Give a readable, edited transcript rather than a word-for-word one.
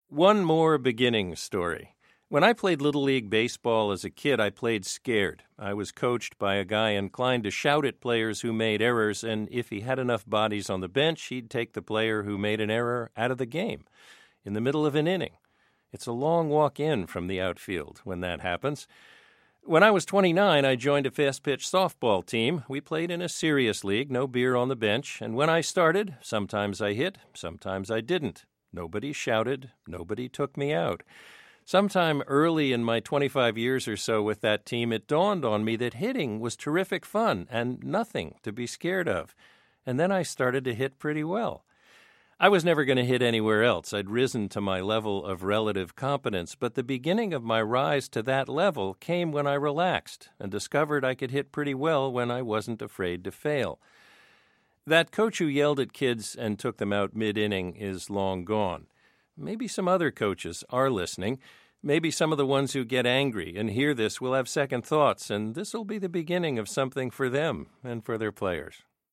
One more beginning story. When I played Little League baseball as a kid, I played scared. I was coached by a guy inclined to shout at players who made errors, and if he had enough bodies on the bench, he'd take the player who made an error out of the game in the middle of an inning. It's a long walk in from the outfield when that happens. When I was 29, I joined a fast-pitch softball team. We played in a serious league, no beer on the bench, and when I started, sometimes I hit, sometimes I didn't. Nobody shouted. Nobody took me out. Sometime early in my 25 years or so with that team, it dawned on me that hitting was terrific fun and nothing to be scared of. And then I started to hit pretty well. I was never going to hit anywhere else. I'd risen to my level of relative competence, but the beginning of my rise to that level came when I relaxed and discovered I could hit pretty well when I wasn't afraid to fail. That coach who yelled at kids and took them out mid-inning is long gone. Maybe some other coaches are listening. Maybe some of the ones who get angry and hear this will have second thoughts, and this will be the beginning of something for them and for their players.